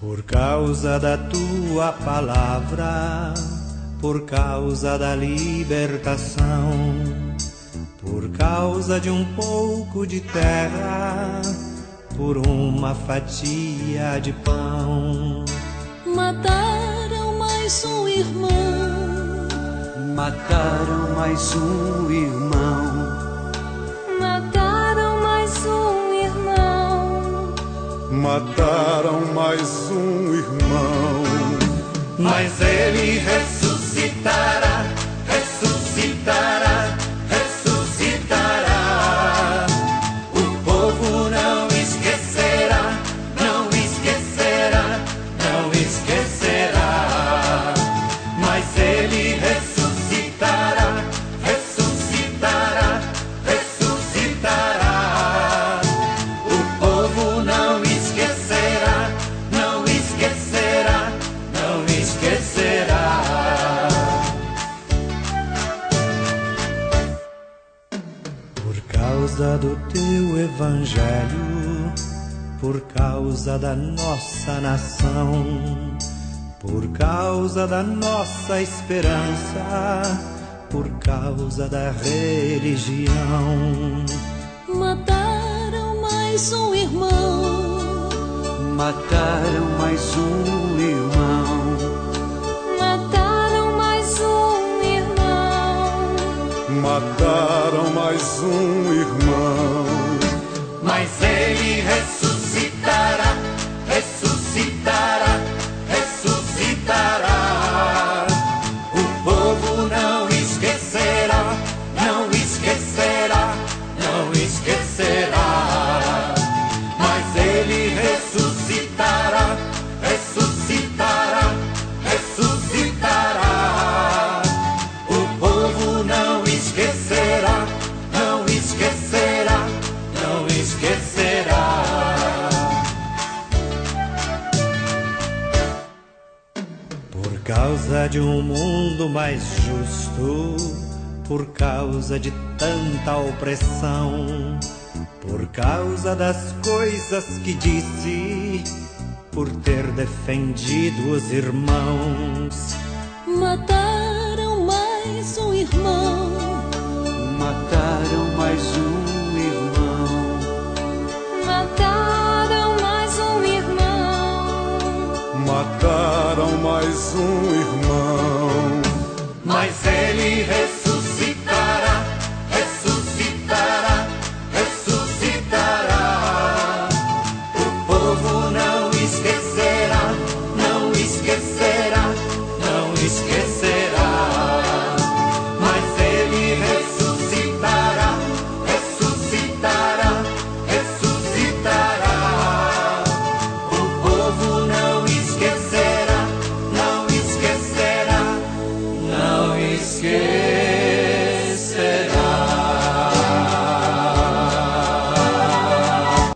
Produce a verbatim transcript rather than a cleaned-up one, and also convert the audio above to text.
Por causa da tua palavra, por causa da libertação, por causa de um pouco de terra, por uma fatia de pão. Mataram mais um irmão, mataram mais um irmão, mataram mais um irmão, mataram mais um irmão. Mas ele ressuscitará, ressuscitará, ressuscitará. O povo não esquecerá, não esquecerá, não esquecerá. Mas ele ressuscitará, ressuscitará, ressuscitará. O povo não esquecerá, não esquecerá, não esquecerá. Por causa do teu evangelho, por causa da nossa nação, por causa da nossa esperança, por causa da religião. mataram mais um irmão, mataram mais um irmão, mataram mais um irmão, Mataram mais um irmão. Mas ele ressuscitará, ressuscitará, ressuscitará. O povo não esquecerá, não esquecerá, não esquecerá. Mas ele ressuscitará, ressuscitará, ressuscitará. O povo não esquecerá, não esquecerá, não esquecerá. Por causa de um mundo mais justo, por causa de tanta opressão, por causa das coisas que disse, por ter defendido os irmãos. mataram mais um irmão, mataram mais um irmão, mataram mais um irmão, Mataram mais um irmão.